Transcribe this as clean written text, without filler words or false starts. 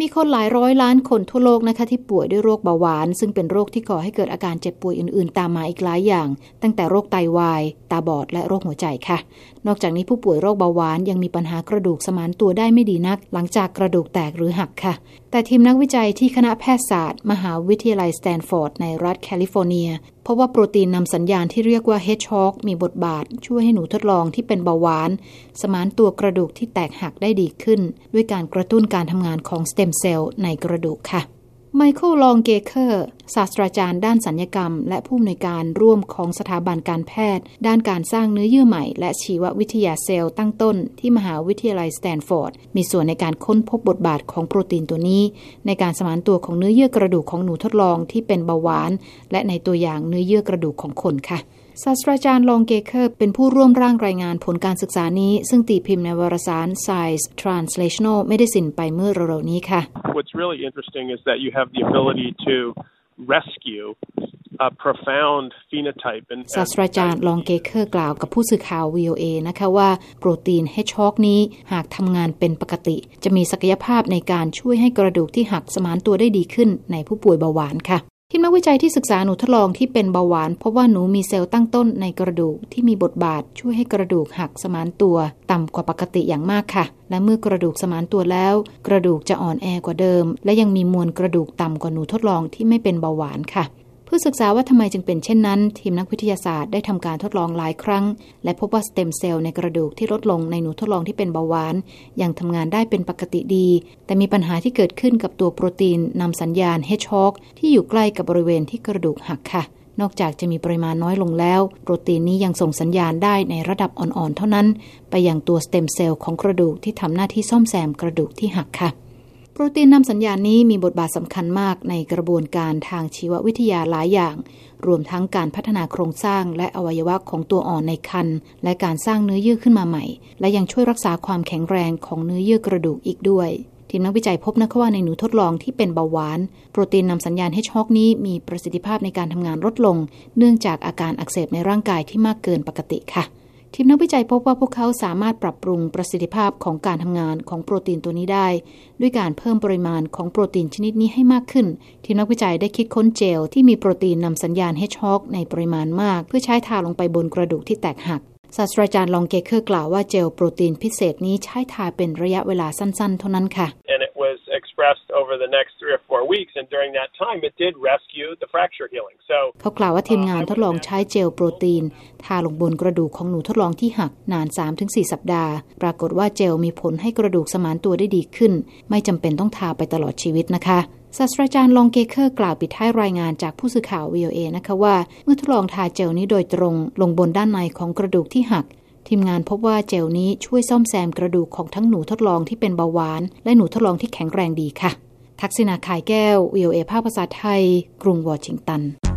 คนหลายร้อยล้านคนทั่วโลกนะคะที่ป่วยด้วยโรคเบาหวานซึ่งเป็นโรคที่ก่อให้เกิดอาการเจ็บป่วยอื่นๆตามมาอีกหลายอย่างตั้งแต่โรคไตวายตาบอดและโรคหัวใจค่ะนอกจากนี้ผู้ป่วยโรคเบาหวานยังมีปัญหากระดูกสมานตัวได้ไม่ดีนักหลังจากกระดูกแตกหรือหักค่ะแต่ทีมนักวิจัยที่คณะแพทยศาสตร์มหาวิทยาลัยสแตนฟอร์ดในรัฐแคลิฟอร์เนียเพราะว่าโปรตีนนำสัญญาณที่เรียกว่า Hedgehog มีบทบาทช่วยให้หนูทดลองที่เป็นเบาหวานสมานตัวกระดูกที่แตกหักได้ดีขึ้นด้วยการกระตุ้นการทำงานของสเต็มเซลล์ในกระดูกค่ะไมเคิล ลองเกเคอร์ศาสตราจารย์ด้านศัลยกรรมและผู้อำนวยการร่วมของสถาบันการแพทย์ด้านการสร้างเนื้อเยื่อใหม่และชีววิทยาเซลล์ตั้งต้นที่มหาวิทยาลัยสแตนฟอร์ดมีส่วนในการค้นพบบทบาทของโปรตีนตัวนี้ในการสมานตัวของเนื้อเยื่อกระดูกของหนูทดลองที่เป็นเบาหวานและในตัวอย่างเนื้อเยื่อกระดูกของคนค่ะศาสตราจารย์ลองเกเคอร์เป็นผู้ร่วมร่างรายงานผลการศึกษานี้ซึ่งตีพิมพ์ในวารสาร Science Translational Medicine ไปเมื่อเร็วๆนี้ค่ะ What's really interesting is that you have the ability to rescue a profound phenotype ศาสตราจารย์ลองเกเคอร์กล่าวกับผู้สื่อข่าว VOA นะคะว่าโปรตีน Hedgehog นี้หากทำงานเป็นปกติจะมีศักยภาพในการช่วยให้กระดูกที่หักสมานตัวได้ดีขึ้นในผู้ป่วยเบาหวานค่ะทีมนักวิจัยที่ศึกษาหนูทดลองที่เป็นเบาหวานพบว่าหนูมีเซลล์ตั้งต้นในกระดูกที่มีบทบาทช่วยให้กระดูกหักสมานตัวต่ำกว่าปกติอย่างมากค่ะและเมื่อกระดูกสมานตัวแล้วกระดูกจะอ่อนแอกว่าเดิมและยังมีมวลกระดูกต่ำกว่าหนูทดลองที่ไม่เป็นเบาหวานค่ะเพื่อศึกษาว่าทำไมจึงเป็นเช่นนั้นทีมนักวิทยาศาสตร์ได้ทำการทดลองหลายครั้งและพบว่าสเต็มเซลล์ในกระดูกที่ลดลงในหนูทดลองที่เป็นเบาหวานยังทำงานได้เป็นปกติดีแต่มีปัญหาที่เกิดขึ้นกับตัวโปรตีนนำสัญญาณ Hedgehog ที่อยู่ใกล้กับบริเวณที่กระดูกหักค่ะนอกจากจะมีปริมาณน้อยลงแล้วโปรตีนนี้ยังส่งสัญญาณได้ในระดับอ่อนๆเท่านั้นไปยังตัวสเต็มเซลล์ของกระดูกที่ทำหน้าที่ซ่อมแซมกระดูกที่หักค่ะโปรตีนนำสัญญาณนี้มีบทบาทสำคัญมากในกระบวนการทางชีววิทยาหลายอย่างรวมทั้งการพัฒนาโครงสร้างและอวัยวะของตัวอ่อนในครรภ์และการสร้างเนื้อเยื่อขึ้นมาใหม่และยังช่วยรักษาความแข็งแรงของเนื้อเยื่อกระดูกอีกด้วยทีมนักวิจัยพบนะคะว่าในหนูทดลองที่เป็นเบาหวานโปรตีนนำสัญญาณ Hedgehog นี้มีประสิทธิภาพในการทำงานลดลงเนื่องจากอาการอักเสบในร่างกายที่มากเกินปกติค่ะทีมนักวิจัยพบว่าพวกเขาสามารถปรับปรุงประสิทธิภาพของการทำงานของโปรตีนตัวนี้ได้ด้วยการเพิ่มปริมาณของโปรตีนชนิดนี้ให้มากขึ้นทีมนักวิจัยได้คิดค้นเจลที่มีโปรตีนนำสัญญาณ Hedgehog ในปริมาณมากเพื่อใช้ทาลงไปบนกระดูกที่แตกหักศาสตราจารย์ลองเกเคอร์กล่าวว่าเจลโปรตีนพิเศษนี้ใช้ทาเป็นระยะเวลาสั้นๆเท่านั้นค่ะ expressed over the next 3 or 4 weeks and during that time it did rescue the fracture healing so เขากล่าวว่าทีมงานทดลองใช้เจลโปรตีนทาลงบนกระดูกของหนูทดลองที่หักนาน 3-4 สัปดาห์ปรากฏว่าเจลมีผลให้กระดูกสมานตัวได้ดีขึ้นไม่จำเป็นต้องทาไปตลอดชีวิตนะคะศาสตราจารย์ลองเกเคอร์กล่าวปิดท้ายรายงานจากผู้สื่อข่าว VOA นะคะว่าเมื่อทดลองทาเจลนี้โดยตรงลงบนด้านในของกระดูกที่หักทีมงานพบว่าเจลนี้ช่วยซ่อมแซมกระดูกของทั้งหนูทดลองที่เป็นเบาหวานและหนูทดลองที่แข็งแรงดีค่ะทักษิณา ข่ายแก้ว VOA ภาคภาษาไทยกรุงวอชิงตัน